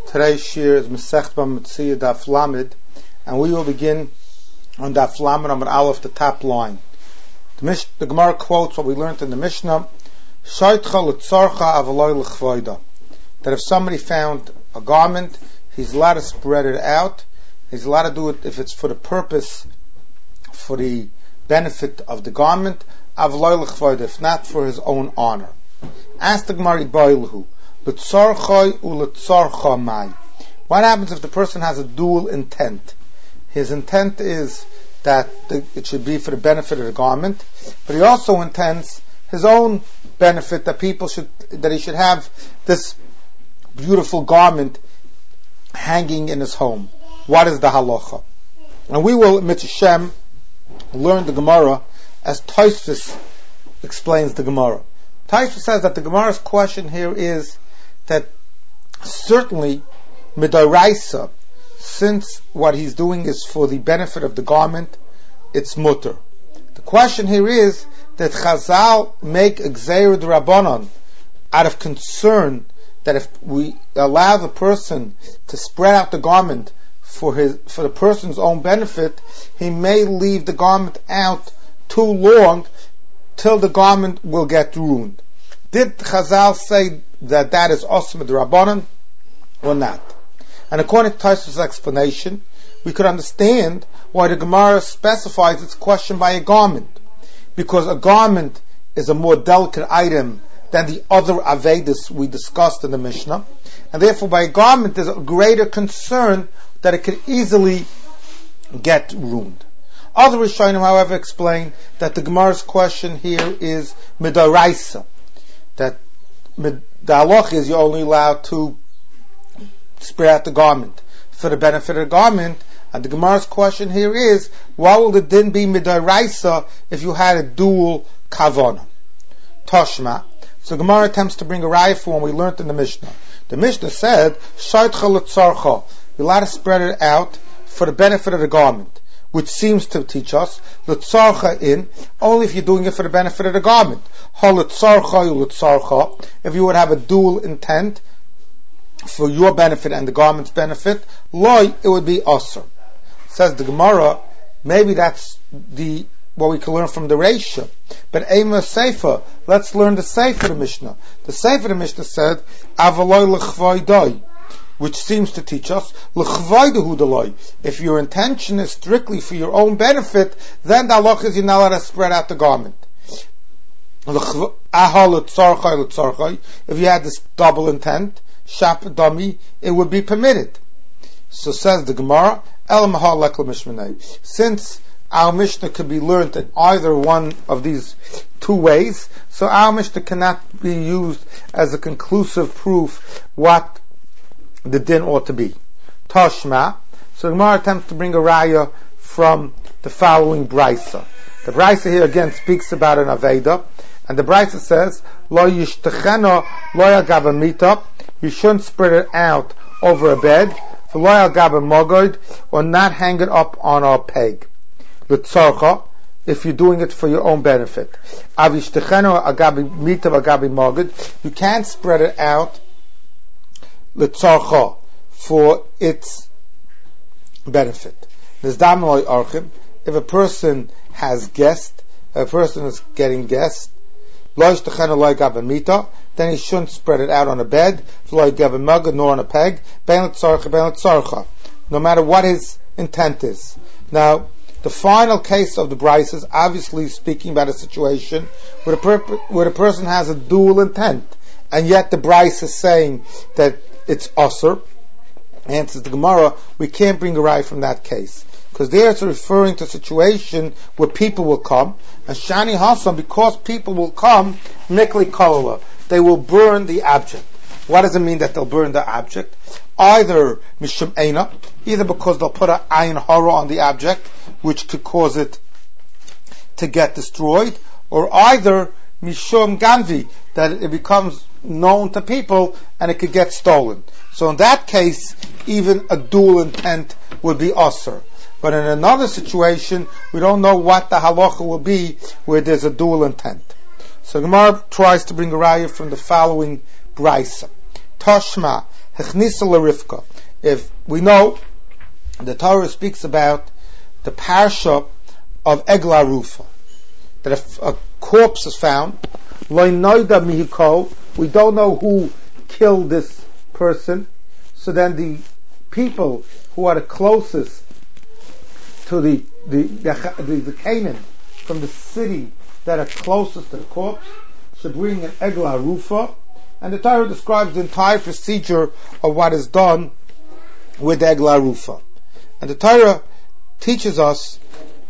Today's shir is Masechet B'Metzia Daf Lamed, and we will begin on Daf Lamed Amud Aleph, the top line. The Gemara quotes what we learned in the Mishnah: "Shaitcha l'tzarcha avaloi l'chvoida." That if somebody found a garment, he's allowed to spread it out. He's allowed to do it if it's for the purpose, for the benefit of the garment. Avaloi l'chvoida, if not for his own honor. Ask the Gemara Ba'ilhu. What happens if the person has a dual intent? His intent is that it should be for the benefit of the garment, but he also intends his own benefit, that he should have this beautiful garment hanging in his home. What is the halacha? And we will, Mitzvah, learn the Gemara as Tosfos explains the Gemara. Tosfos says that the Gemara's question here is that certainly midoraisa, since what he's doing is for the benefit of the garment, it's mutter. The question here is that Chazal make a gzeira d'Rabbanan out of concern that if we allow the person to spread out the garment for the person's own benefit, he may leave the garment out too long till the garment will get ruined. Did Chazal say that is awesome the Rabbanan or not? And according to Tosfos' explanation, we could understand why the Gemara specifies its question by a garment, because a garment is a more delicate item than the other Avedas we discussed in the Mishnah, and therefore by a garment there's a greater concern that it could easily get ruined. Other Rishonim, however, explain that the Gemara's question here is midoraisa, that the halach is you're only allowed to spread out the garment for the benefit of the garment, and the Gemara's question here is, what will the din be midoraisa if you had a dual kavana? Toshma. So Gemara attempts to bring a raya for when we learned in the Mishnah. The Mishnah said, "Shaitcha l'tzarcha," you're allowed to spread it out for the benefit of the garment, which seems to teach us l'tzarcha in only if you're doing it for the benefit of the garment. If you would have a dual intent for your benefit and the garment's benefit, it would be asur. Says the Gemara, maybe that's what we can learn from the Reisha. But Ema Sefer, let's learn the Sefer of the Mishnah. The Sefer of the Mishnah said, Avaloi l'chvoidoi, which seems to teach us, l'chvoidahu d'loi. If your intention is strictly for your own benefit, then the halach is you're not allowed to spread out the garment. If you had this double intent, shap dami, it would be permitted. So says the Gemara, since our Mishnah could be learned in either one of these two ways, so our Mishnah cannot be used as a conclusive proof what the din ought to be. Tashma. So the Gemara attempts to bring a raya from the following brisa. The brisa here again speaks about an aveda, and the brisa says, "Lo yishtechena lo yagava mita." You shouldn't spread it out over a bed, lo yagava mogod, or not hang it up on a peg. L'tzarcha, if you're doing it for your own benefit. Avishtechena agabi mita agabi mogod. You can't spread it out l'tzarcha for its benefit. If a person has guests, a person is getting guests, then he shouldn't spread it out on a bed, nor on a peg, no matter what his intent is. Now, the final case of the brisa is obviously speaking about a situation where the person has a dual intent, and yet the brisa is saying that it's asur. Answers the Gemara, we can't bring a raya from that case, because there it's referring to a situation where people will come, and Shani Hassan, because people will come, Mikli Kolola, they will burn the object. What does it mean that they'll burn the object? Either Mishum Eina, either because they'll put an ayin hara on the object, which could cause it to get destroyed, or either Mishum Ganvi, that it becomes known to people and it could get stolen. So in that case, even a dual intent would be asur. But in another situation, we don't know what the halacha will be where there's a dual intent. So Gemara tries to bring a raya from the following brisa. Toshma, Hechnisa l'Rivka. If we know, the Torah speaks about the parsha of Egla Rufa, that if a corpse is found, Lo noida mihiko, we don't know who killed this person, so then the people who are the closest to the Canaan from the city that are closest to the corpse should bring an Egla Rufa, and the Torah describes the entire procedure of what is done with Egla Rufa. And the Torah teaches us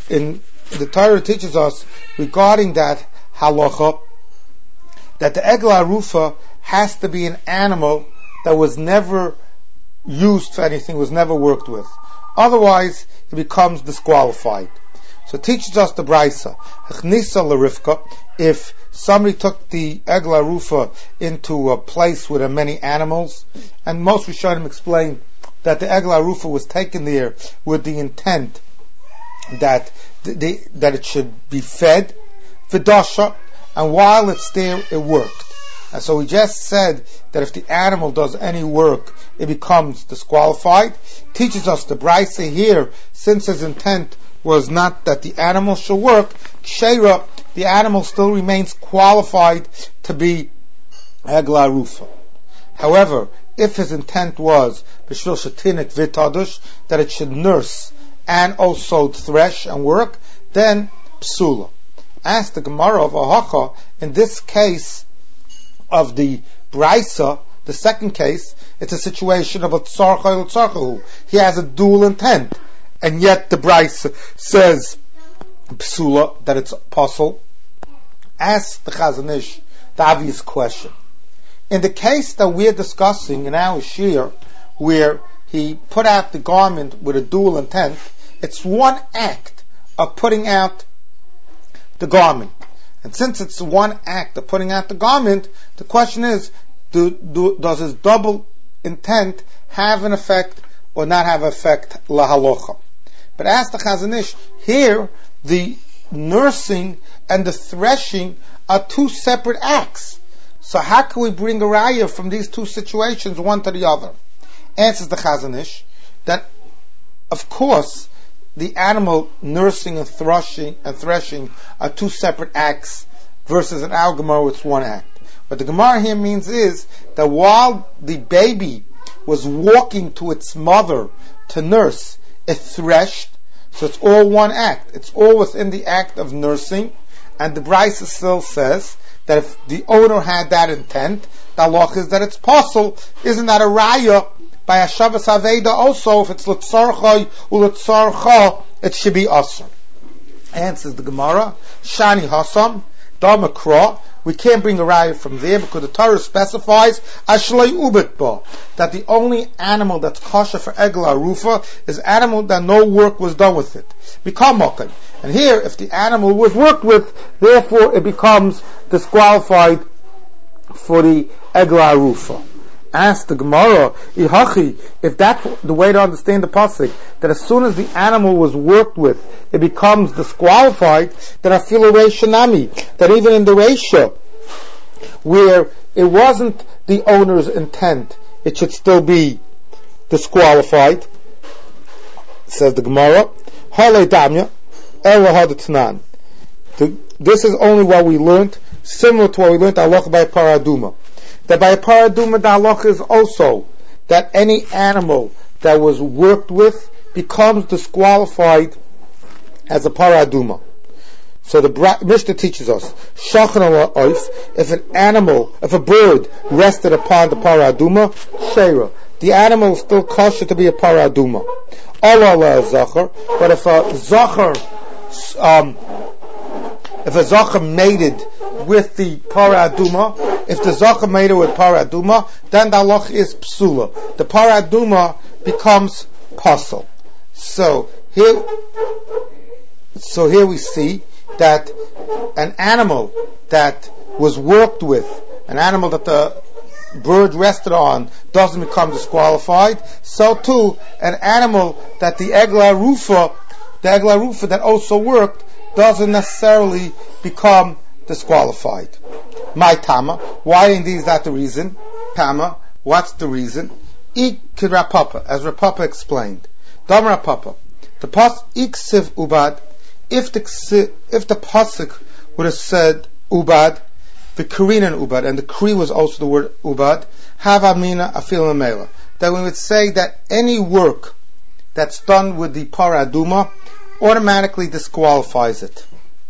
regarding that halacha that the Egla Rufa has to be an animal that was never used for anything, was never worked with. Otherwise, it becomes disqualified. So it teaches us the Braisa, Hechnisa l'Rivka, if somebody took the Egla Rufa into a place with many animals, and most Rishonim explain that the Egla Rufa was taken there with the intent that it should be fed, Vidasha, and while it's there, it worked. And so we just said that if the animal does any work, it becomes disqualified. Teaches us the Braisa here, since his intent was not that the animal should work, Ksheira, the animal still remains qualified to be Egla Rufa. However, if his intent was B'shvil Shetinik V'tadush, that it should nurse and also thresh and work, then Psula. Ask the Gemara of Ahacha, in this case of the Braisa, the second case, it's a situation of a Tzarcha L'Tzarchahu. He has a dual intent, and yet the Braisa says Psula, that it's possible. Ask the Chazon Ish the obvious question. In the case that we're discussing in our shir, where he put out the garment with a dual intent, it's one act of putting out the garment. And since it's one act of putting out the garment, the question is, does his double intent have an effect or not have an effect lahalocha? But ask the Chazon Ish, here the nursing and the threshing are two separate acts. So how can we bring a raya from these two situations one to the other? Answers the Chazon Ish that, of course, the animal nursing and threshing are two separate acts versus an our Gemara, it's one act. What the Gemara here means is that while the baby was walking to its mother to nurse, it threshed, so it's all one act. It's all within the act of nursing, and the Braisa still says that if the owner had that intent, the halach is that it's possible. Isn't that a raya by Hashavas Aveda also? If it's l'tzarcha u'l'tzarcha, it should be asur. Answers the Gemara, Shani Hasam, Damakra. We can't bring a raya from there because the Torah specifies Ashlei Ubitba, that the only animal that's kosher for Egla Rufa is animal that no work was done with it. Become moken. And here, if the animal was worked with, therefore it becomes disqualified for the Egla Rufa. Ask the Gemara, Ihachi, if that's the way to understand the pasuk, that as soon as the animal was worked with, it becomes disqualified, then I feel a Reishanami, that even in the Reisha, where it wasn't the owner's intent, it should still be disqualified. Says the Gemara, Hale Damya, Ela Hadatnan. This is only what we learned, similar to what we learned halacha by Paraduma. That by Paraduma, the halacha is also that any animal that was worked with becomes disqualified as a Paraduma. So the Mishnah teaches us, if a bird rested upon the Paraduma, Sheira, the animal is still kosher to be a Paraduma. But if a Zachar mated with the Paraduma, if the Zachar mated with Paraduma, then the halach is Psula. The Paraduma becomes Pasal. So here we see that an animal that was worked with, an animal that the bird rested on, doesn't become disqualified. So too, an animal that the Egla Rufa that also worked, doesn't necessarily become disqualified. My Tama, why indeed is that the reason? Tama, what's the reason? Ik Rav Papa, as Rav Papa explained. Dam Rav Papa. The pas iksiv ubad. If the pasuk would have said ubad, the Korean ubad, and the Kri was also the word ubad, have amina afil mela. That we would say that any work that's done with the para aduma automatically disqualifies it.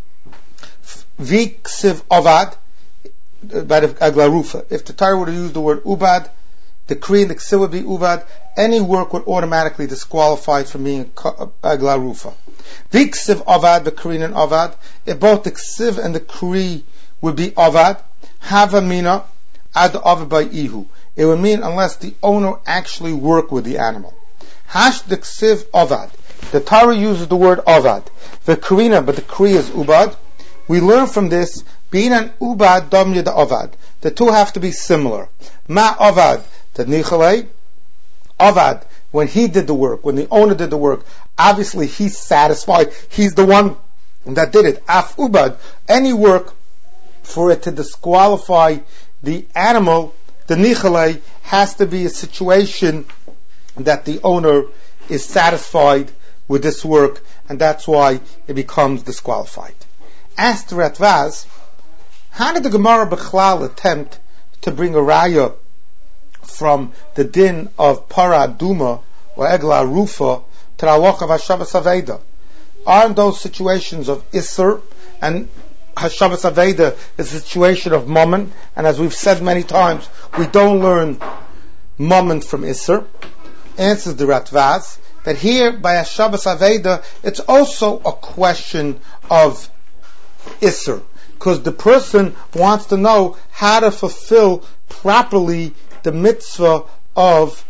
Viksiv avad, by the aglarufa. If the Torah would have used the word ubad, the Kri and the ksiv would be ubad, any work would automatically disqualify it from being aglarufa. Viksiv avad, the Kri and avad, if both the ksiv and the Kri would be avad, have amina ad avad by ihu. It would mean unless the owner actually worked with the animal. Hash the ksiv avad. The Torah uses the word avad. The Karina, but the Kri is ubad. We learn from this, being an ubad dam yada avad. The two have to be similar. Ma avad, the nichalei. Avad, when he did the work, when the owner did the work, obviously he's satisfied. He's the one that did it. Af ubad, any work for it to disqualify the animal, the nichalei, has to be a situation that the owner is satisfied with this work, and that's why it becomes disqualified. Asked Ratvaz, how did the Gemara Bechlal attempt to bring a raya from the din of para aduma or egla rufa to the halacha of Hashavas Aveda? Aren't those situations of Isser, and Hashavas Aveda is a situation of Mammon, and as we've said many times, we don't learn Mammon from Isser. Answers the Ratvaz that here by Hashavas Aveda it's also a question of Isser, because the person wants to know how to fulfill properly the mitzvah of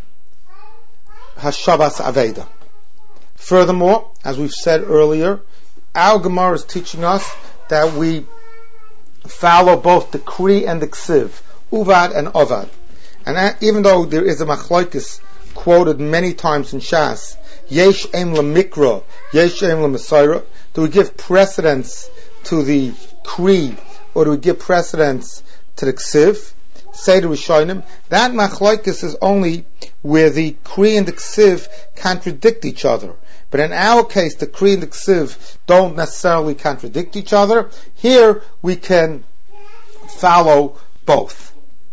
Hashavas Aveda. Furthermore, as we've said earlier, our Gemara is teaching us that we follow both the Kri and the Ksiv, Uvad and Ovad. And even though there is a machlokes quoted many times in Shas, Yesh Eim LaMikra, Yesh Eim LaMesaira, do we give precedence to the Kri, or do we give precedence to the Ksiv? Say the Rishonim, that machlokes is only where the Kri and the Ksiv contradict each other. But in our case, the Kri and the Ksiv don't necessarily contradict each other. Here, we can follow both.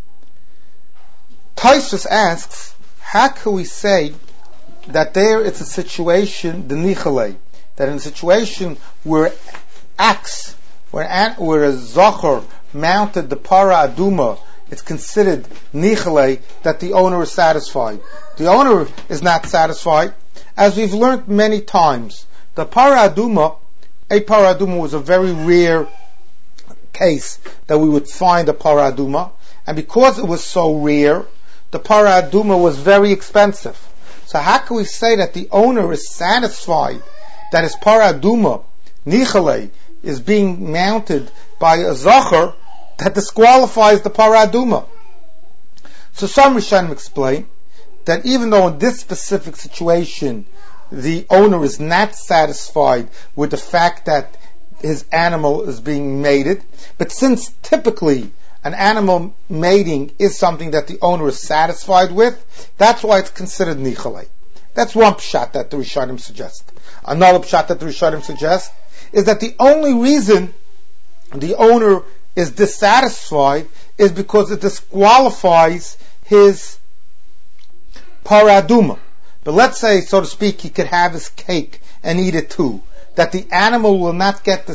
Tosfos asks, how can we say that there it's a situation, the nichalei, that in a situation where axe, where a zocher mounted the para aduma, it's considered nichalei, that the owner is satisfied. The owner is not satisfied. As we've learned many times, the para aduma was a very rare case that we would find a para aduma, and because it was so rare, the para aduma was very expensive. So how can we say that the owner is satisfied that his para aduma, nichalei, is being mounted by a zacher that disqualifies the para aduma? So some Rishonim explain that even though in this specific situation the owner is not satisfied with the fact that his animal is being mated, but since typically an animal mating is something that the owner is satisfied with, that's why it's considered nichalei. That's one pshat that the Rishonim suggest. Another pshat that the Rishonim suggest is that the only reason the owner is dissatisfied is because it disqualifies his para aduma. But let's say, so to speak, he could have his cake and eat it too. That the animal will not get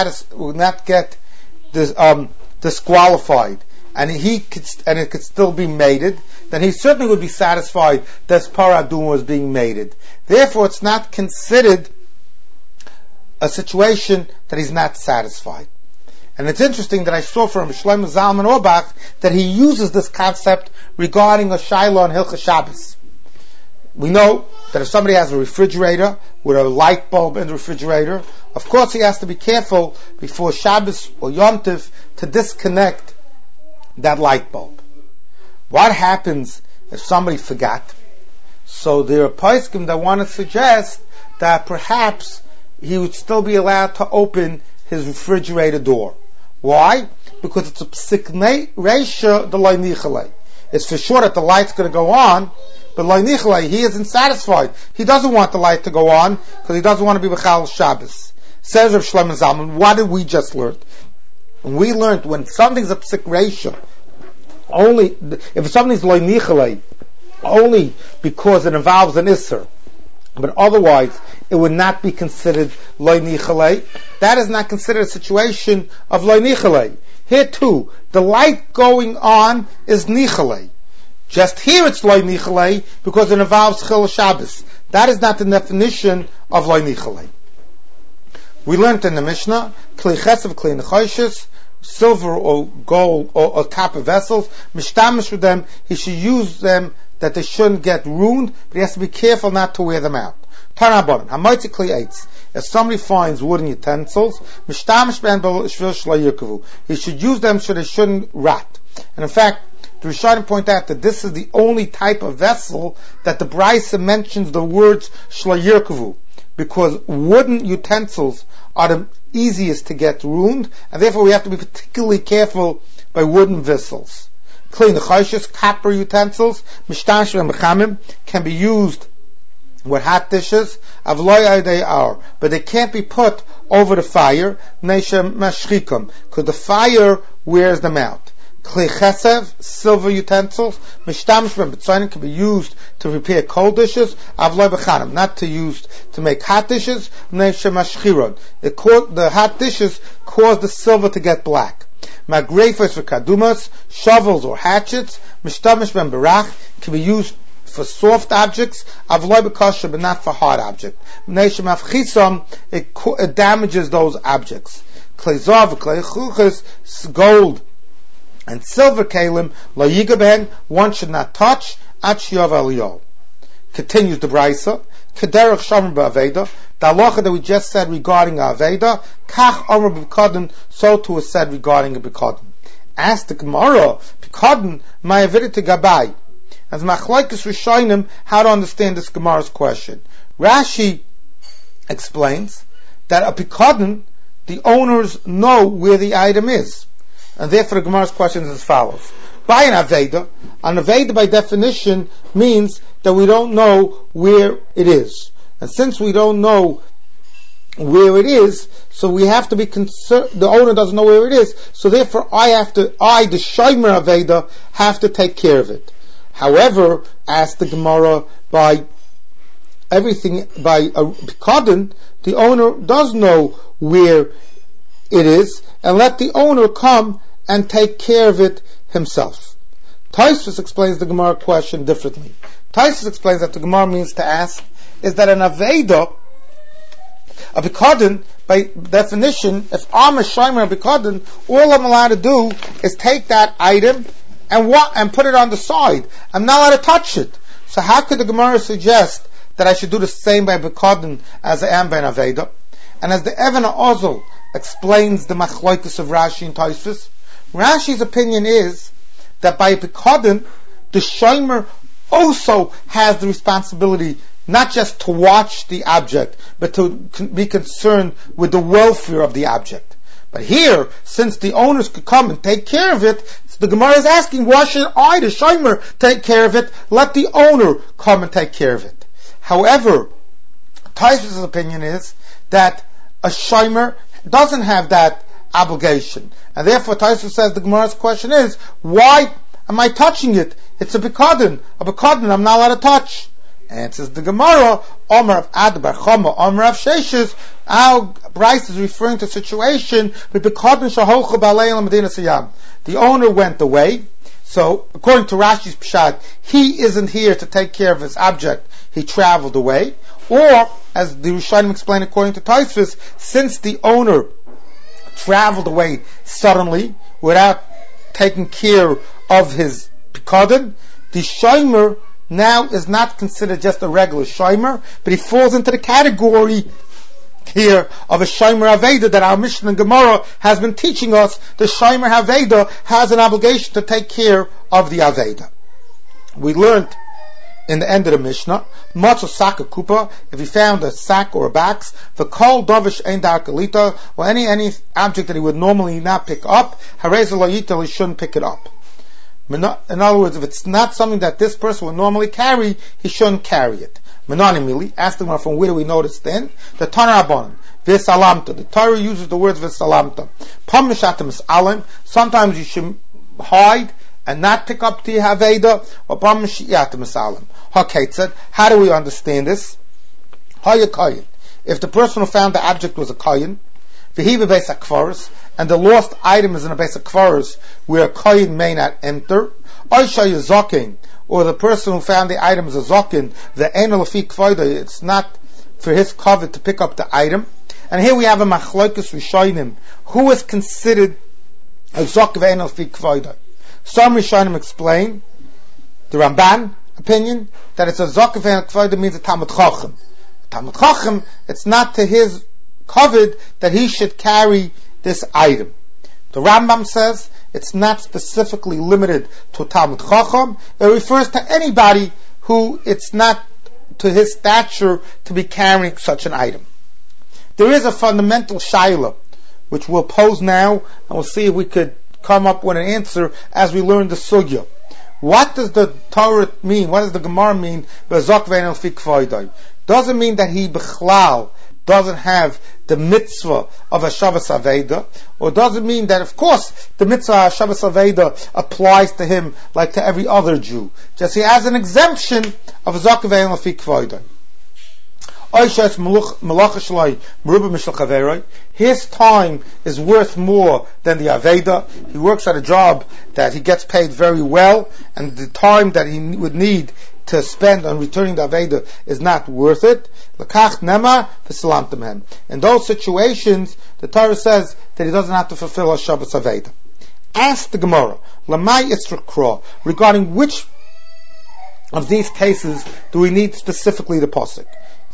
disqualified, and it could still be mated. Then he certainly would be satisfied that his para aduma was being mated. Therefore, it's not considered a situation that he's not satisfied. And it's interesting that I saw from Shlomo Zalman Auerbach that he uses this concept regarding a Shiloh on Hilchos Shabbos. We know that if somebody has a refrigerator with a light bulb in the refrigerator, of course he has to be careful before Shabbos or Yom Tov to disconnect that light bulb. What happens if somebody forgot? So there are poskim that want to suggest that perhaps he would still be allowed to open his refrigerator door. Why? Because it's a psik reisha the loy nichalei. It's for sure that the light's going to go on, But loinichle, he isn't satisfied. He doesn't want the light to go on because he doesn't want to be b'chal Shabbos. Says Rav Shlomo Zalman, what did we just learn? We learned when something's a psik ratio, only if something's loinichle, only because it involves an isser, but otherwise it would not be considered loinichle. That is not considered a situation of loinichle. Here too, the light going on is nichele. Just here it's loinichle because it involves chil Shabbos. That is not the definition of loinichle. We learned in the Mishnah, kli chesav, kli nechoshes, silver or gold or copper vessels, mishtamish with them, he should use them that they shouldn't get ruined, but he has to be careful not to wear them out. Tanabonim, hamoitzi kli eitz. If somebody finds wooden utensils, mishtamish ben shvil shlo yirkavu. He should use them so they shouldn't rot. And in fact, the Rishonim point out that this is the only type of vessel that the Brisa mentions the words shlo yirkavu, because wooden utensils are the easiest to get ruined, and therefore we have to be particularly careful by wooden vessels. Clean the choshes, copper utensils, mishtamish and mechamim, can be used with hot dishes, but they can't be put over the fire, because the fire wears them out. Kli chesev, silver utensils, mishtamish ben betzonim, can be used to prepare cold dishes, not to use to make hot dishes, the hot dishes cause the silver to get black. Magrefos for kadumas, shovels or hatchets, mishtamish ben barach, can be used for soft objects, but not for hard objects. It damages those objects. Gold and silver kalim, one should not touch. Continues the Brisa. Kederach Shomer ba'aveda, the halacha that we just said regarding aveda, kach omer b'kodin, so too is said regarding a b'kodin. Ask the Gemara, b'kodin ma'aveda to gabai. As machlokes rishonim, how to understand this Gemara's question. Rashi explains that a b'kodin, the owners know where the item is, and therefore the Gemara's question is as follows. By an aveda by definition means that we don't know where it is. And since we don't know where it is, so we have to be concerned, the owner doesn't know where it is, so therefore the shomer aveda, have to take care of it. However, asked the Gemara, by a b'kodin, the owner does know where it is, and let the owner come and take care of it himself. Tosfos explains the Gemara question differently. Tosfos explains that the Gemara means to ask is that an aveda, a b'kodin, by definition, if I'm a shomer b'kodin, all I'm allowed to do is take that item and put it on the side. I'm not allowed to touch it. So how could the Gemara suggest that I should do the same by b'kodin as I am by an aveda? And as the Even HaOzel explains the machlokes of Rashi and Tosfos, Rashi's opinion is that by b'kodin, the shomer also has the responsibility not just to watch the object, but to be concerned with the welfare of the object. But here, since the owners could come and take care of it, so the Gemara is asking, why should I, the shomer, take care of it? Let the owner come and take care of it. However, Tosfos' opinion is that a shomer doesn't have that obligation. And therefore, Tosfos says the Gemara's question is, why am I touching it? It's a b'kodin. A b'kodin I'm not allowed to touch. Answers the Gemara, Omer of Ad Bar Chama, Omer of Sheshes, our Bryce is referring to a situation with b'kodin shaholcha b'alei al Medina Siyam. The owner went away, so according to Rashi's Pshat, he isn't here to take care of his object, he traveled away. Or, as the Rishonim explain according to Tosfos, since the owner traveled away suddenly, without taking care of his b'kodin, the shomer now is not considered just a regular shomer, but he falls into the category here of a shomer aveda that our Mishnah and Gemara has been teaching us. The shomer aveda has an obligation to take care of the aveda. We learned in the end of the Mishnah, Matzo Saka Kupa, if he found a sack or a box, the Kol Dovish Ein Darkalita, or any object that he would normally not pick up, Hareza Layita, he shouldn't pick it up. In other words, if it's not something that this person would normally carry, he shouldn't carry it. Menonimili, ask them from where do we notice then? The Tanarabon, V'salamta. The Torah uses the words V'salamta. Pam mishatem alim. Sometimes you should hide and not pick up the Haveda, or Pam mishatem alim. Hakeitzad. How do we understand this? Hayakoyin. If the person who found the object was a koyin, v'hiva beis hakvaros, and the lost item is in a beis hakvaros where a koyin may not enter, oisha yazokin, or the person who found the item is a zokin, the enel afi kvoida, it's not for his covet to pick up the item. And here we have a machlokes rishonim, who is considered a zok enel afi kvoida. Some rishonim explain, the Ramban opinion, that it's a zok enel kvoida means a Talmud Chacham. Talmud Chacham, it's not to his covet that he should carry this item. The Rambam says it's not specifically limited to Talmud Chacham. It refers to anybody who it's not to his stature to be carrying such an item. There is a fundamental shaila which we'll pose now, and we'll see if we could come up with an answer as we learn the sugya. What does the Torah mean? What does the Gemara mean? Does it mean that he bichlal doesn't have the mitzvah of a Shabbos Aveda, or does it mean that, of course, the mitzvah of Shabbos Aveda applies to him like to every other Jew? Just he has an exemption of a Zakavein Lafi Kvoidai. His time is worth more than the Aveda. He works at a job that he gets paid very well, and the time that he would need to spend on returning the Aveda is not worth it. In those situations, the Torah says that he doesn't have to fulfill a Shabbos Aveda. Ask the Gemara, regarding which of these cases do we need specifically the pasuk?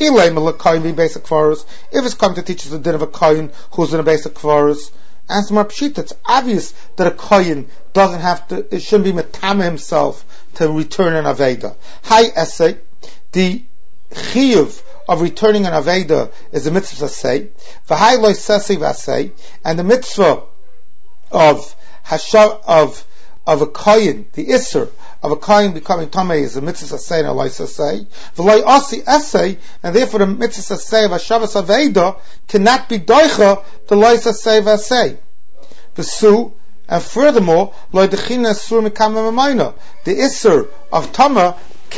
If it's come to teach us the din of a kohen who's in a basic kvaros, answer more pshita. It's obvious that a kohen doesn't have to, it shouldn't be metame himself to return an aveda. Hi essay, the chiyuv of returning an aveda is a mitzvah say, v'hai loy sasi v'asay, and the mitzvah of a kohen, the isser of a kohen becoming tamei is a mitzvah say and a loisa say. V'loy asi essay, and therefore the mitzvah say of a Shabbos aveda cannot be doicha the loisa say v'asay. V'su, and furthermore, loy dechina sur mikam mamayna, the isser of tama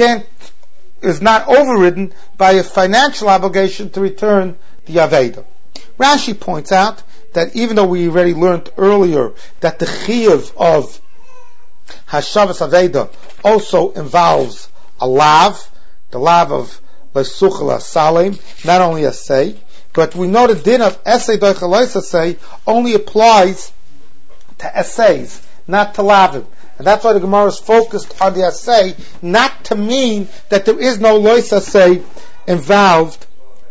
is not overridden by a financial obligation to return the aveda. Rashi points out that even though we already learned earlier that the chiyuv of Hashavas Aveda also involves a lav, the lav of Lesuchel Salim, not only a say, but we know the din of essay doichaloisa say only applies to essays, not to lavim. And that's why the Gemara is focused on the essay, not to mean that there is no loisa say involved,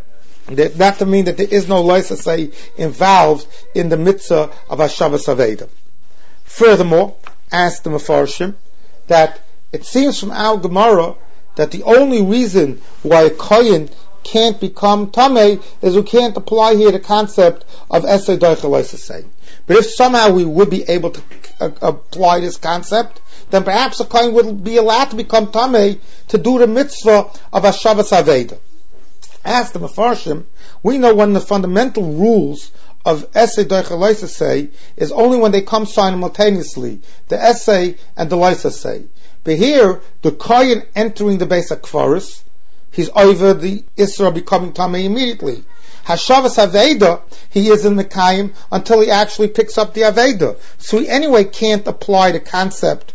not to mean that there is no loisa say involved in the mitzvah of Hashavas Aveda. Furthermore, ask the Mefarshim that it seems from our Gemara that the only reason why a kohen can't become tamei is we can't apply here the concept of essay doichaloisa say. But if somehow we would be able to apply this concept, then perhaps a kohen would be allowed to become tamei to do the mitzvah of a Shabbos Aveda. Ask the Mefarshim, we know one of the fundamental rules of essay doichaloisa say is only when they come simultaneously, the essay and the loisa say. But here, the kohen entering the Beis HaKvaros, he's over the Isra becoming tamei immediately. Hashavas Aveda, he is in Mekayim until he actually picks up the Aveda. So he anyway can't apply the concept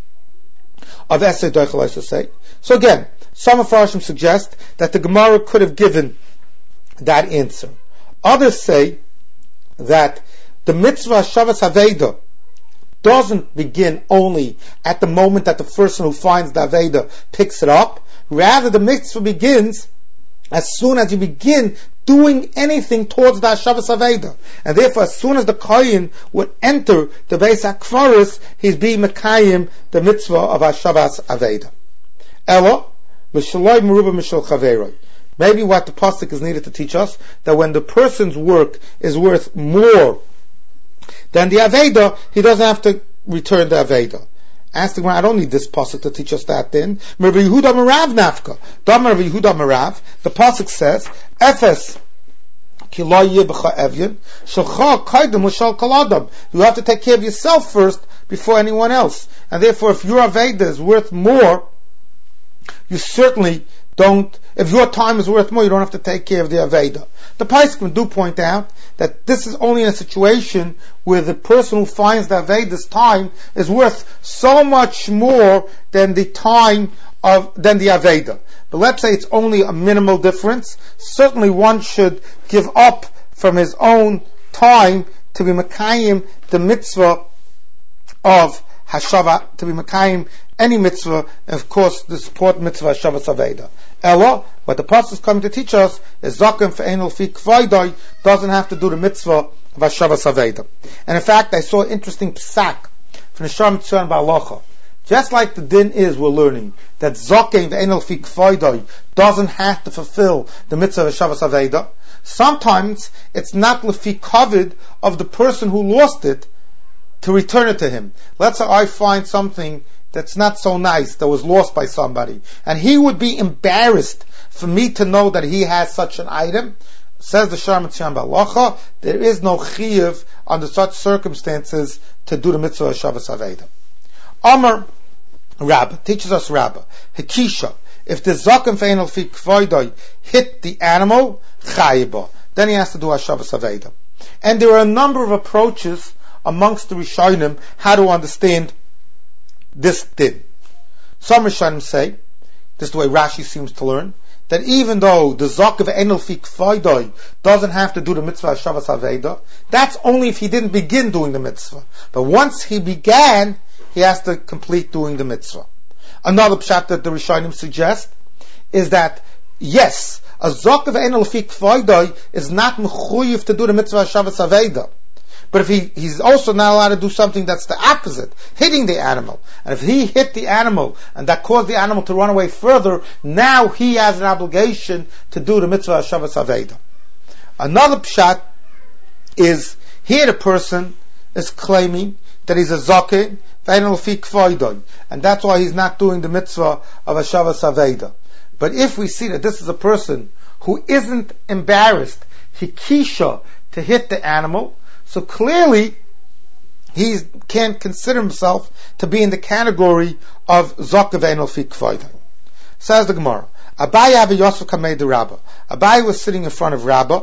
of essay doichaloisa say. So again, some of Farshim suggest that the Gemara could have given that answer. Others say that the mitzvah Shabbos Aveda doesn't begin only at the moment that the person who finds the Aveda picks it up. Rather, the mitzvah begins as soon as you begin doing anything towards the Shabbos Aveda. And therefore, as soon as the kohen would enter the Beis HaKvaros, he's being mekayim the mitzvah of Shabbos Aveda. Ella, l'shaloi meruba mishal chaveroi. Maybe what the pasuk is needed to teach us, that when the person's work is worth more than the Aveda, he doesn't have to return the Aveda. Ask the Gemara, I don't need this pasuk to teach us that then. Rabbi Yehuda Merav nafka. Damar Rabbi Yehuda Merav. The pasuk says, Efes ki lo yeh b'cha evyin, shalcha kaidem l'shal kol adam. You have to take care of yourself first before anyone else. And therefore, if your Aveda is worth more, you certainly don't, if your time is worth more, you don't have to take care of the Aveda. The Paiskim do point out that this is only in a situation where the person who finds the Aveda's time is worth so much more than the time than the Aveda. But let's say it's only a minimal difference. Certainly one should give up from his own time to be Mekayim the mitzvah of Hashava, to be Mekayim any mitzvah, and of course the support mitzvah Hashavas Aveda. Ella, what the pasuk is coming to teach us is Zaken fe'enol fi kvaydai doesn't have to do the mitzvah of Hashavas Aveda. And in fact, I saw an interesting psak from the Shar Mitzvah Ba'alacha. Just like the din is, we're learning that Zaken fe'enol fi kvaydai doesn't have to fulfill the mitzvah of Hashavas Aveda. Sometimes it's not lefi kavod of the person who lost it to return it to him. Let's say I find something that's not so nice, that was lost by somebody, and he would be embarrassed for me to know that he has such an item. Says the Shar Mitzvah Ba'alacha, there is no chiyuv under such circumstances to do the mitzvah of Hashavas Aveda. Amar Rabbah teaches us Rabbah, Hekisha, if the zaken fe'enol fi kvaydai hit the animal, chayiba, then he has to do Hashavas Aveda. And there are a number of approaches amongst the Rishonim how to understand this din. Some Rishonim say, this is the way Rashi seems to learn, that even though the Zak of Enel fi Kvaydai doesn't have to do the mitzvah of Hashavas Aveda, that's only if he didn't begin doing the mitzvah. But once he began, he has to complete doing the mitzvah. Another pshat that the Rishonim suggest is that, yes, a Zak of Enel fi Kvaydai is not mechuyev to do the mitzvah of Hashavas Aveda. But if he's also not allowed to do something that's the opposite, hitting the animal. And if he hit the animal and that caused the animal to run away further, now he has an obligation to do the mitzvah of Hashavas Aveda. Another pshat is, here the person is claiming that he's a zaken, and that's why he's not doing the mitzvah of Hashavas Aveda. But if we see that this is a person who isn't embarrassed, hikisha, to hit the animal, so clearly, he can't consider himself to be in the category of Zakav Enol fi Kvaydai. Says the Gemara, Abaye Abi Yosef Kamei de Rabbah. Abaye was sitting in front of Rabbah.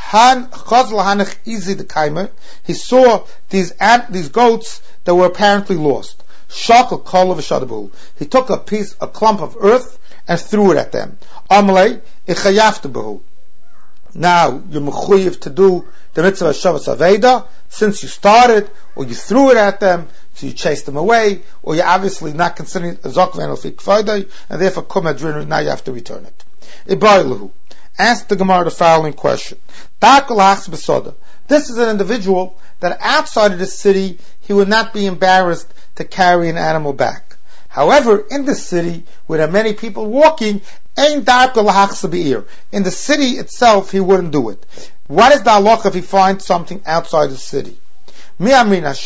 He saw these goats that were apparently lost. Shakal kol v'shadabu. He took a clump of earth and threw it at them. Amalei ichayaftu behu. Now you're mechuyev to do the mitzvah of Hashavas Aveda, since you started, or you threw it at them, so you chased them away, or you're obviously not considering a Zok V'enol fi Kvaydai, and therefore now you have to return it. Ibaylahu. Ask the Gemara the following question. This is an individual that outside of the city, he would not be embarrassed to carry an animal back. However, in the city, where there are many people walking, in the city itself, he wouldn't do it. What is the halacha if he finds something outside the city? That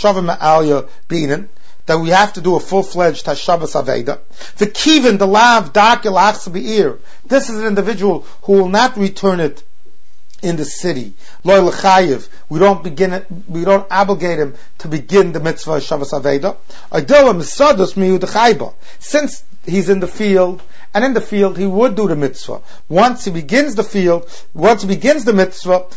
we have to do a full-fledged Hashavas Aveda. The kivin, the lav, darkel achs. This is an individual who will not return it in the city. Lo l'chayiv. We don't obligate him to begin the mitzvah of Hashavas Aveda. Since he's in the field, and in the field he would do the mitzvah. Once he begins the mitzvah,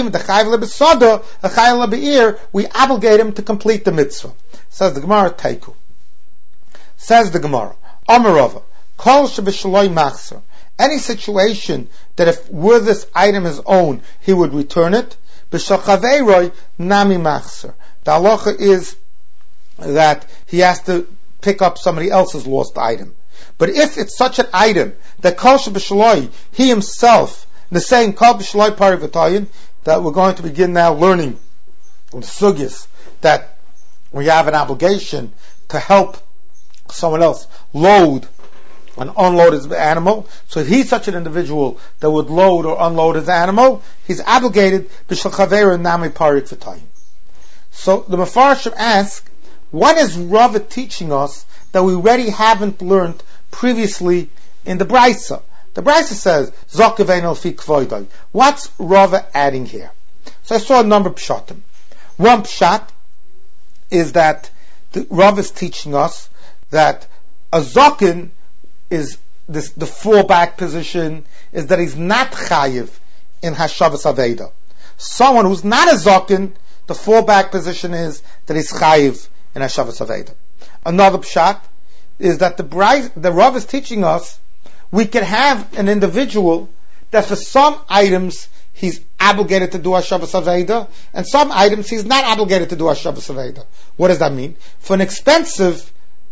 we obligate him to complete the mitzvah. Says the Gemara, Taiku. Says the Gemara, Amarava, Kol shebishaloi machzer. Any situation that if were this item his own, he would return it. B'shal chaveiroi nami machzer. The halacha is that he has to pick up somebody else's lost item. But if it's such an item that Kol Sheb'Shaloi, he himself, the saying Kol B'Shaloi Pari V'Tayin, that we're going to begin now learning the sugyas, that we have an obligation to help someone else load and unload his animal. So if he's such an individual that would load or unload his animal, he's obligated B'Shal Chaveira Nami Pari V'Tayin. So the Mefarshim ask, what is Rava teaching us that we already haven't learned previously in the Brisa. The Brisa says, Zokavein fi kvoidai. What's Rava adding here? So I saw a number of pshatim. One pshat is that Rava is teaching us that a zokin is the fallback position is that he's not chayiv in Hashavas Aveda. Someone who's not a zokin, the fallback position is that he's chayiv in Hashavas Aveda. Another pshat is that the Rav is teaching us we can have an individual that for some items he's obligated to do Hashavas Aveda, and some items he's not obligated to do Hashavas Aveda. What does that mean? For an expensive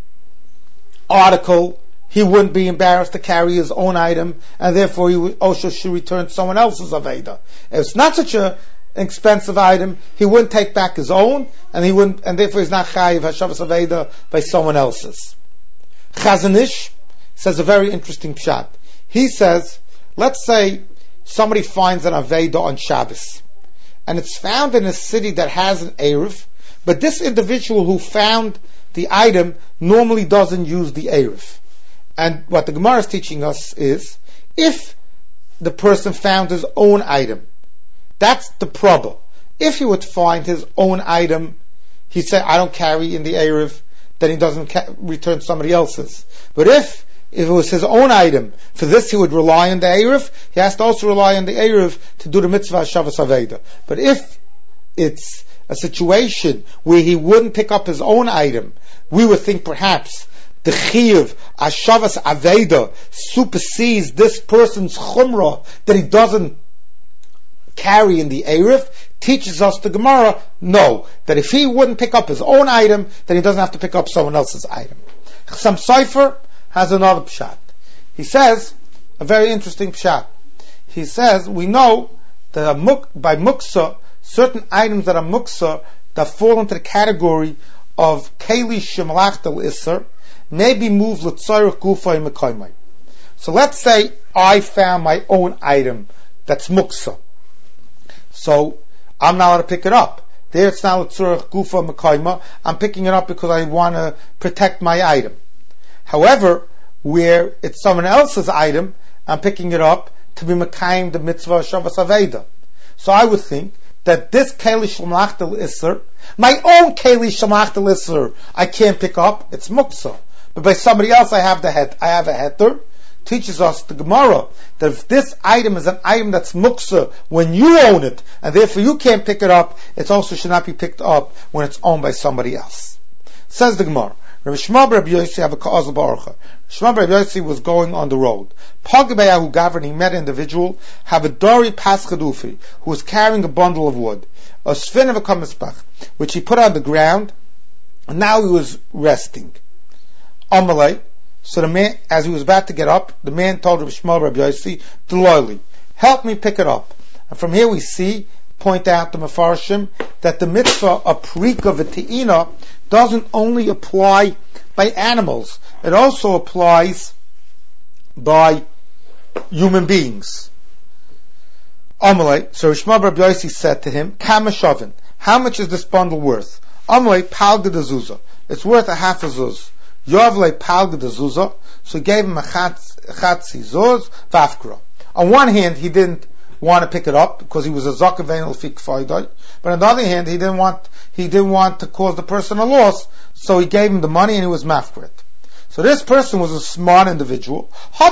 article, he wouldn't be embarrassed to carry his own item, and therefore he also should return someone else's Aveda. If it's not such an expensive item, he wouldn't take back his own, and therefore he's not chayiv Hashavas Aveda by someone else's. Chazon Ish says a very interesting pshat. He says, let's say somebody finds an Aveda on Shabbos, and it's found in a city that has an Erev, but this individual who found the item normally doesn't use the Erev. And what the Gemara is teaching us is, if the person found his own item, that's the problem. If he would find his own item, he said, I don't carry in the Erev, then he doesn't return somebody else's. But if it was his own item, for this he would rely on the Erev, he has to also rely on the Erev to do the mitzvah Hashavas Aveda. But if it's a situation where he wouldn't pick up his own item, we would think perhaps the chiyuv Hashavas Aveda supersedes this person's chumrah that he doesn't carry in the Erev. Teaches us the Gemara, no, that if he wouldn't pick up his own item, then he doesn't have to pick up someone else's item. Chassam Sofer has another pshat. He says, a very interesting pshat. He says, we know that by muksa, certain items that are muksa, that fall into the category of keli shemalachtel isser, may be moved l'tzorech gufay mekoymay. So let's say I found my own item that's muksa. So I'm not allowed to pick it up. There it's now l'tzorech gufa mekoyma. I'm picking it up because I want to protect my item. However, where it's someone else's item, I'm picking it up to be mekayim the mitzvah Hashavas Aveda. So I would think that this keli shemachtel isser, my own keli shemachtel isser, I can't pick up. It's muksa. But by somebody else, I have a heter. Teaches us the Gemara that if this item is an item that's muksa when you own it, and therefore you can't pick it up, it also should not be picked up when it's owned by somebody else. Says the Gemara, Rabbi Shmuel bar Rabbi Yossi have a ka'az barucha. Shmuel bar Rabbi Yossi was going on the road. Pagabeyahu governed, he met an individual, have a dori paschadufi, who was carrying a bundle of wood, a sfin of a kamispach, which he put on the ground, and now he was resting. Amalei. So the man, as he was about to get up, the man told Rabbi Shmuel Rabbi Yossi, Deloyli, help me pick it up. And from here we see, point out the Mefarshim, that the mitzvah of Prika V'Te'ina doesn't only apply by animals, it also applies by human beings. Amalei, so Shmuel Rabbi Yossi said to him, Kama Shavin, how much is this bundle worth? Amalei, Palga de Zuzah, it's worth a half a zuz. Yovle palga de zuzah, so he gave him a chatzi zuz vafkra. On one hand, he didn't want to pick it up because he was a zakavein l'fik faydai, but on the other hand, he didn't want to cause the person a loss, so he gave him the money and he was mafkrit. So this person was a smart individual.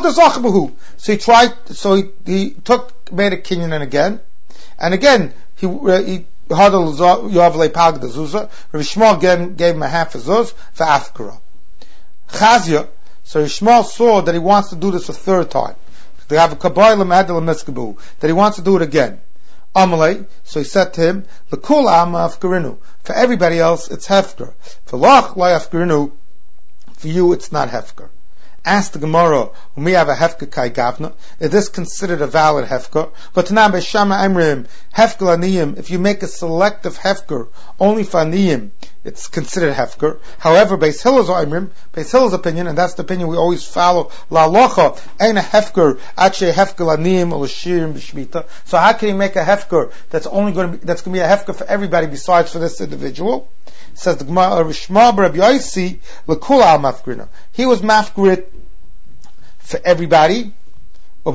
So he made a kinyan again, and again he hadal yovle palga de zuzah. Rabbi Shmuel gave him a half a zuz vafkra. Chazia, so Yishmael saw that he wants to do this a third time. They have a kabbalah madel miskabu, that he wants to do it again. Amalei, so he said to him, L'kul ama afkarinu. For everybody else, it's hefker. For lach la afkarinu. For you, it's not hefker. Ask the Gemara, when we have a hefker kai gavna, is this considered a valid hefker? But tanam be'shama emrim, hefker aniyim, if you make a selective hefker only for aniyim, it's considered hefker. However, Beis Hillel's opinion, and that's the opinion we always follow, la locha, ain't a hefker, ache hefker lanim or shirim b'shmita. So how can you make a hefker that's going to be a hefker for everybody besides for this individual? Says the Gemara, Rishma Rabbi Yosi l'kula al mafgrina. He was mafgrit for everybody, but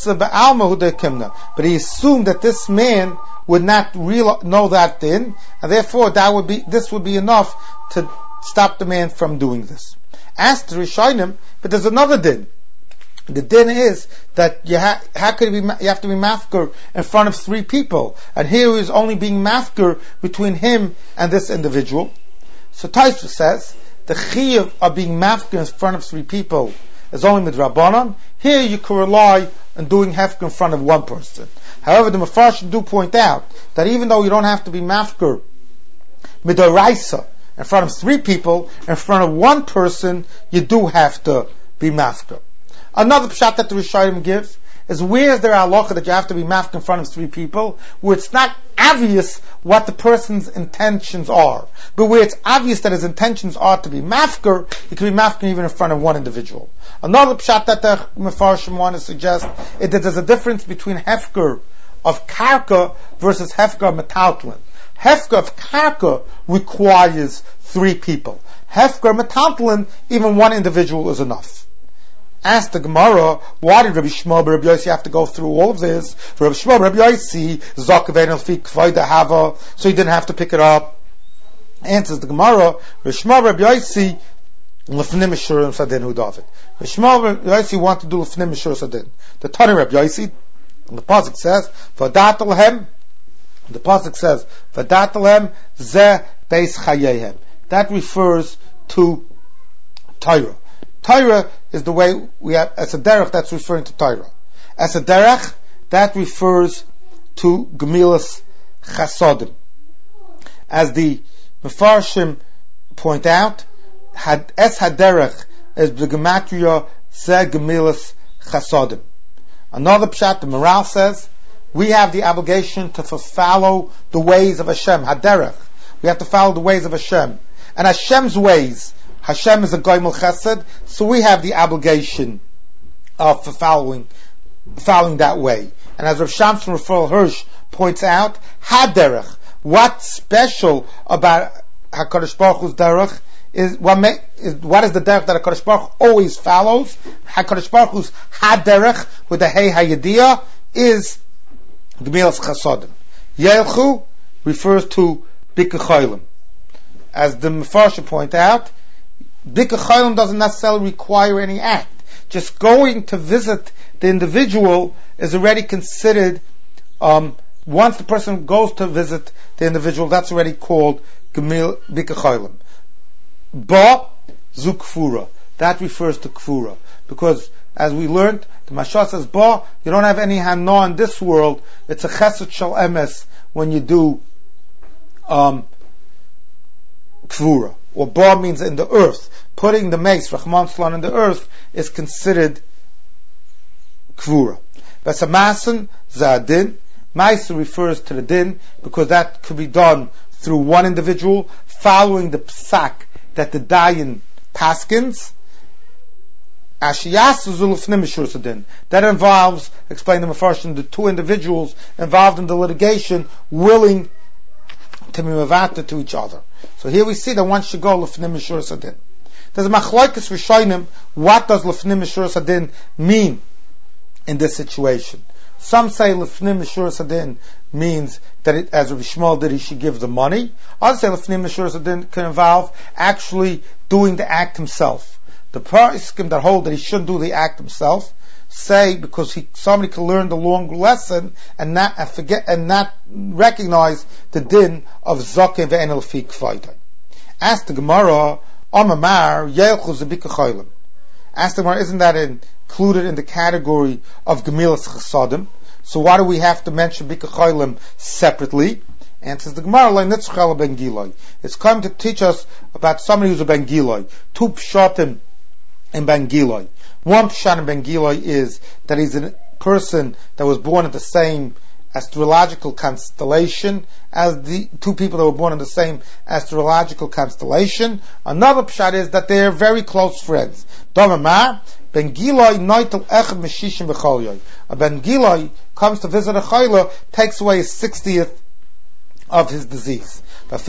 he assumed that this man would not know that din, and therefore this would be enough to stop the man from doing this. Ask the Rishonim, but there's another din. The din is that you have to be mafker in front of 3 people, and here he is only being mafker between him and this individual. So Taisva says the chiyuv of being mafker in front of 3 people is only midrabanan. Here you can rely on doing hefker in front of 1 person. However, the Mefarshim do point out that even though you don't have to be mafker midoraisa in front of 3 people, in front of 1 person, you do have to be mafker. Another pshat that the Rishonim give is where is there halacha that you have to be mafker in front of 3 people, where it's not obvious what the person's intentions are, but where it's obvious that his intentions are to be mafker, you can be mafker even in front of 1 individual. Another pshat that the Mefarshim want to suggest is that there's a difference between hefker of karka versus hefker of metaltlin. Hefker of karka requires 3 people. Hefker of metaltlin, even 1 individual is enough. Ask the Gemara, why did Rabbi Shmuel and Rabbi Yosi have to go through all of this? For Rabbi Shmuel and Rabbi Yosi, Zakavein al-Fi Kvaida Hava, so he didn't have to pick it up. Answers the Gemara, Rabbi Shmuel and Rabbi Yosi, L'fnim Mishurim Sadin Hu David. Rabbi Shmuel and Rabbi Yosi want to do L'fnim Mishurim Sadin. The Tani Rabbi Yosi, the Pasuk says, V'dat Alhem, the Pasuk says, V'dat Alhem, Zeh Beis Chayehem. That refers to Torah. Torah is the way we have, as a derech, that's referring to Torah. As a derech, that refers to Gemilas Chasodim. As the Mefarshim point out, Es HaDerech is the Gematria Ze Gemilas Chasodim. Another pshat, the Maral says, we have the obligation to follow the ways of Hashem, HaDerech. We have to follow the ways of Hashem. And Hashem's ways, Hashem is a Goymel Chesed, so we have the obligation of following that way. And as Rav Shamson Raphael Hirsch points out, Haderech, what's special about HaKadosh Baruch Hu's derech is what is the derech that HaKadosh Baruch Hu always follows. HaKadosh Baruch Hu's Haderech with the Hey Hayediyah is Gemilas Chasodim. Yelchu refers to Bikkur Cholim. As the Mefarshim point out, Bikkur Cholim doesn't necessarily require any act. Just going to visit the individual is already considered, once the person goes to visit the individual, that's already called Bikkur Cholim. Ba zu kfura. That refers to kfura. Because, as we learned, the Mashal says, Ba, you don't have any hana in this world, it's a chesed shel emes when you do kfura. Or Ba means in the earth. Putting the mace, Rahman Slan, in the earth is considered kvura. Vesamasan zadin. Maisa refers to the din because that could be done through 1 individual following the psak that the dayan paskins. That involves, explain the Mefarshim, the 2 individuals involved in the litigation willing to be mevata to each other. So here we see that one should go l'fnim mishur sadin. There's a machlokes rishonim. What does l'fnim mishur sadin mean in this situation? Some say l'fnim mishur sadin means that as Rabbi Shmuel did, he should give the money. Others say l'fnim mishur sadin can involve actually doing the act himself. The poskim that hold that he shouldn't do the act himself say because somebody can learn the long lesson and not recognize the din of zakeh ve'enel fi kvaida. Ask the Gemara, Amamar yelchu zebikkur cholim. Ask the Gemara, isn't that included in the category of Gemilas Chasodim? So why do we have to mention Bikkur Cholim separately? Answers the Gemara, ben Giloi. It's come to teach us about somebody who's a Ben Giloi. 2 pshatim in Ben Giloi. 1 pshat in Ben Giloi is that he's a person that was born at the same astrological constellation as the two people that were born in the same astrological constellation. Another pshat is that they are very close friends. A Ben Gilai comes to visit a chayla, takes away a 60th of his disease.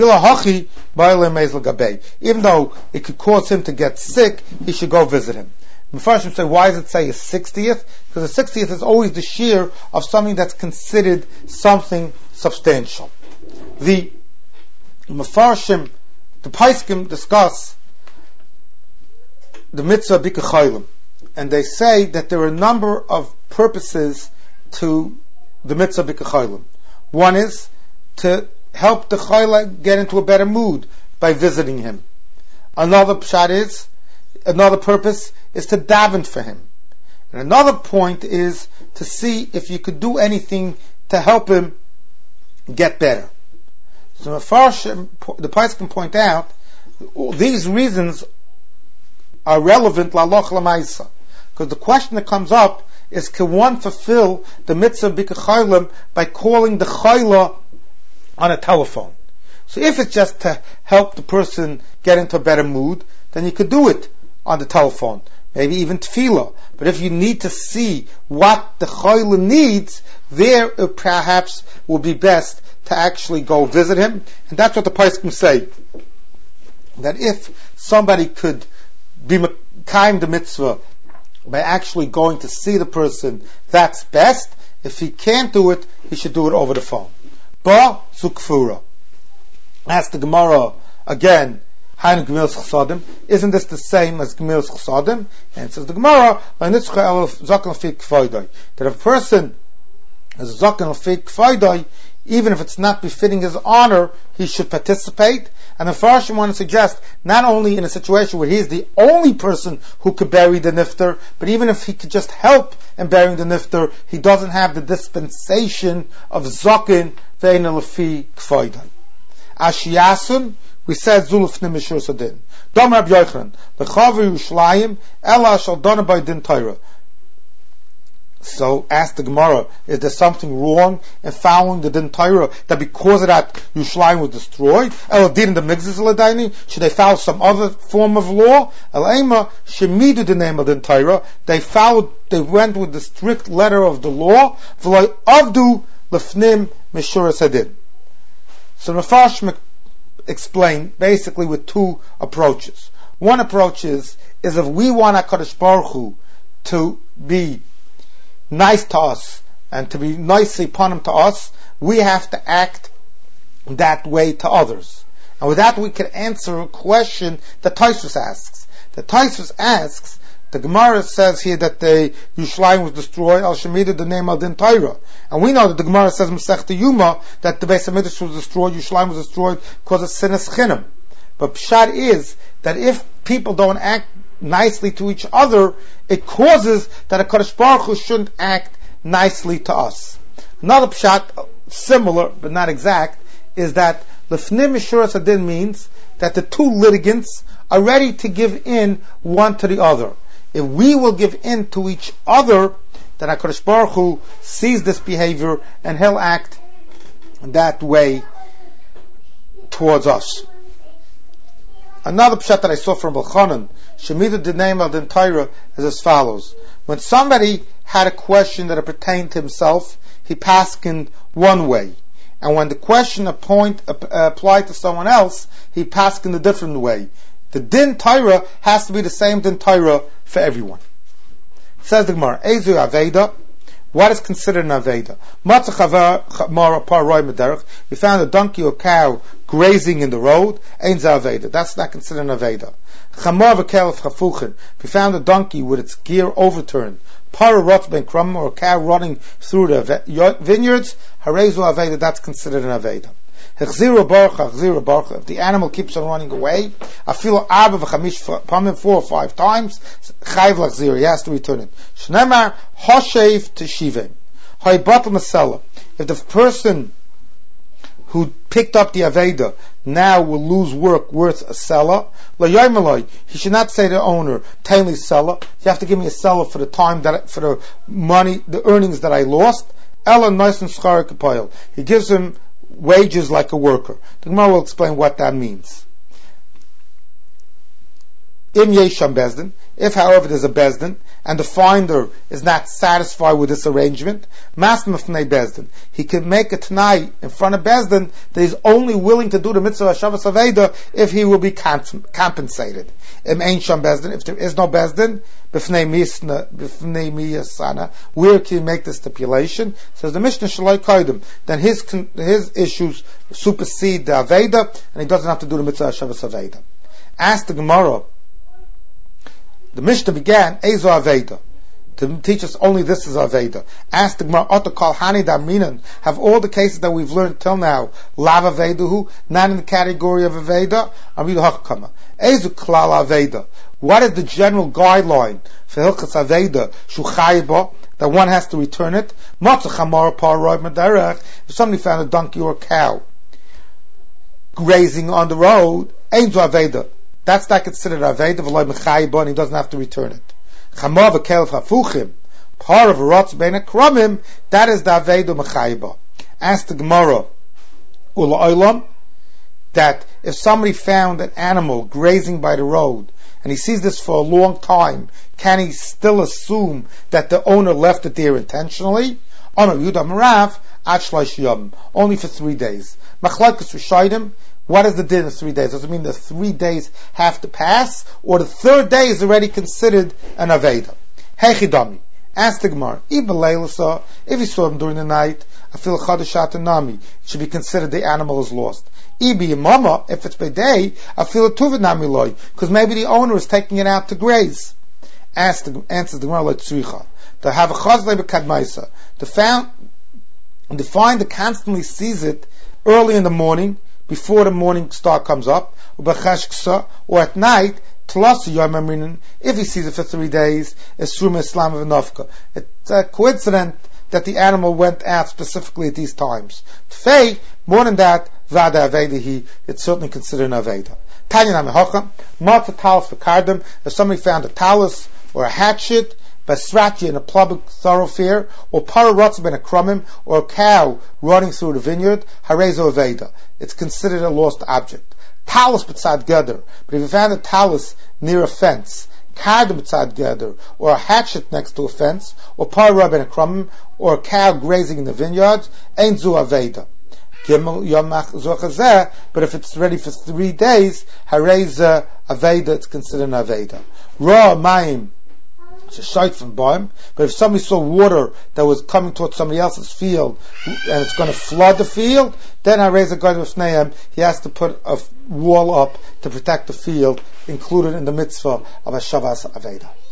Even though it could cause him to get sick, he should go visit him. Mepharshim say, why does it say a 60th? Because the 60th is always the shear of something that's considered something substantial. The Mepharshim, the Paiskim discuss the mitzvah bika chaylim, and they say that there are a number of purposes to the mitzvah bika chaylim. One is to help the chayla get into a better mood by visiting him. Another purpose is to daven for him. And another point is to see if you could do anything to help him get better. So the Pais can point out these reasons are relevant la'loch la'maisa, because the question that comes up is, can one fulfill the mitzvah bika chaylim by calling the chayla on a telephone? So if it's just to help the person get into a better mood, then you could do it on the telephone, maybe even tefillah. But if you need to see what the chayla needs, there it perhaps will be best to actually go visit him. And that's what the Paiskim say, that if somebody could be mekayim the mitzvah by actually going to see the person, that's best. If he can't do it, he should do it over the phone. Ba zukfura. Ask the Gemara again, isn't this the same as Gemilas Chsadim? And it says the Gemara, that if a person is Zaken Lefik Kfaidai, even if it's not befitting his honor, he should participate. And the Farshim want to suggest, not only in a situation where he is the only person who could bury the nifter, but even if he could just help in burying the nifter, he doesn't have the dispensation of Zaken Ve'en Lefi Kfaidai. Ashiyasun, we said Zulufnim Mishur Sadin. Dom Rab Yochanan, L'chaver Yerushalayim, Ela shall done by Din Torah. So, ask the Gemara, is there something wrong in following the Din Torah, that because of that Yerushalayim was destroyed? Ela Din the Migzis L'daini, should they follow some other form of law? Ela Ema, Shemidu the name of Din Torah, they went with the strict letter of the law, V'loi Avdu L'fnim Mishur Sadin. So Mefarshim explain basically with two approaches. One approach is if we want HaKadosh Baruch Hu to be nice to us and to be nicely upon him to us, we have to act that way to others. And with that we can answer a question that Tosfos asks. The Tosfos asks, the Gemara says here that the Yerushalayim was destroyed, Al Shemida the name of Din Torah. And we know that the Gemara says Masechta Yuma that the Beis HaMikdash was destroyed, Yerushalayim was destroyed because of Sinas Chinam. But Pshat is that if people don't act nicely to each other, it causes that a Kadosh Baruch Hu shouldn't act nicely to us. Another Pshat, similar but not exact, is that Lefnim Mishur Sadin means that the two litigants are ready to give in one to the other. If we will give in to each other, then HaKadosh Baruch Hu sees this behavior and He'll act that way towards us. Another pshat that I saw from Elchanan, Shemidu the name of the Torah, is as follows. When somebody had a question that pertained to himself, he paskined one way. And when the question applied to someone else, he paskined a different way. The Din Torah has to be the same Din Torah for everyone. Says the Gemara, Ezu Aveda, what is considered an Aveda? We found a donkey or cow grazing in the road, Ein Za Aveda. That's not considered an Aveda. We found a donkey with its gear overturned, Para Rot Ben Krum, or a cow running through the vineyards, Harezu Aveda, that's considered an Aveda. If the animal keeps on running away, I feel 4 or 5 times, he has to return it. Shnemar Hoshev Teshivim. If the person who picked up the Aveda now will lose work worth a seller, he should not say to the owner, "Tell me seller, you have to give me a seller for the time for the money, the earnings that I lost." Ella Noisan Schar Kapoil. He gives him wages like a worker. The Gemara will explain what that means. Im Yesham Bezdin, if however there's a Bezdin, and the finder is not satisfied with this arrangement, Masmah Fnei Bezdin, he can make a Tanai in front of Bezdin that he's only willing to do the mitzvah Shavas Aveda if he will be compensated. Im Ein Sham Bezdin, if there is no Bezdin, B'fnei Miyasana, where can he make the stipulation? Says the Mishnah Shalai Kaidim, then his issues supersede the Aveda, and he doesn't have to do the mitzvah Shavas Aveda. Ask the Gemara, the Mishnah began, Ezo Aveda, to teach us only this is Aveda. Ask the Gemara, Otokal Hani Darminan, have all the cases that we've learned till now, Lav Avedahu, not in the category of Aveda, Amidu Hakama. Ezo Klal Aveda, what is the general guideline for Hilchas Aveda, Shuchayba, that one has to return it? Matzah Chamar Paroi Madarech, if somebody found a donkey or a cow grazing on the road, Ezo Aveda, that's not considered Aveda, v'loy Mechayba, and he doesn't have to return it. Chamav v'kelef hafuchim, par of rotz bein akramim, that is the Aveda Mechayba. Ask the Gemara, Ula Olam, that if somebody found an animal grazing by the road, and he sees this for a long time, can he still assume that the owner left it there intentionally? Amar Yudam Rav, Ad Shlosh Yom, only for 3 days. Machlokes Rishayim, what is the din of 3 days? Does it mean the 3 days have to pass, or the third day is already considered an Aveda? Hechidami, ask the Gemara, if he saw him during the night, I feel Chadashat Nami, it should be considered the animal is lost. If it's by day, I feel a Tuvid Nami loy, because maybe the owner is taking it out to graze. Answers the Gemara like Tzricha. To have a Chazle B'Kadmaisa, to find that constantly sees it early in the morning, before the morning star comes up, or at night, if he sees it for 3 days, it's a coincidence that the animal went out specifically at these times. More than that, it's certainly considered an Aveda. If somebody found a talus or a hatchet, Basrati in a public thoroughfare, or Pararotz ben a krumim, or a cow running through the vineyard, Harezo Aveda. It's considered a lost object. Talus b'tzad geder, but if you found a talus near a fence, Kard b'tzad geder, or a hatchet next to a fence, or Pararotz ben a krumim, or a cow grazing in the vineyards, Ein zu Aveda. But if it's ready for 3 days, Hareza Aveda, it's considered an Aveda. Ra Mayim, it's a shite from Baim, but if somebody saw water that was coming towards somebody else's field and it's going to flood the field, then I raise a guy with Neim, he has to put a wall up to protect the field, included in the mitzvah of a Shavas Aveda.